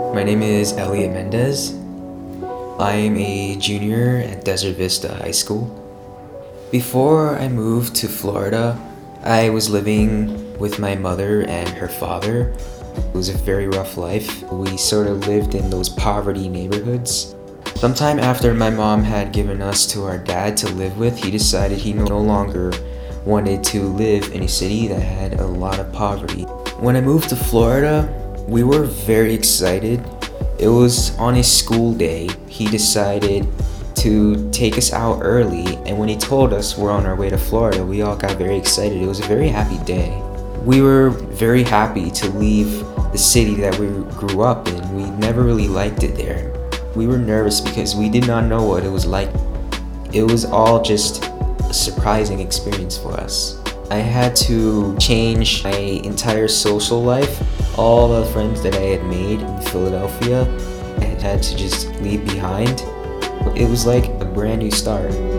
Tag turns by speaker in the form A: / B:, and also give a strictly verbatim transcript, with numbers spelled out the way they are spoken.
A: My name is Elliot Mendez. I am a junior at Desert Vista High School. Before I moved to Florida, I was living with my mother and her father. It was a very rough life. We sort of lived in those poverty neighborhoods. Sometime after my mom had given us to our dad to live with, he decided he no longer wanted to live in a city that had a lot of poverty. When I moved to Florida, we were very excited. It was on a school day. He decided to take us out early, and when he told us we're on our way to Florida, we all got very excited. It was a very happy day. We were very happy to leave the city that we grew up in. We never really liked it there. We were nervous because we did not know what it was like. It was all just a surprising experience for us. I had to change my entire social life. All the friends that I had made in Philadelphia, I had to just leave behind. It was like a brand new start.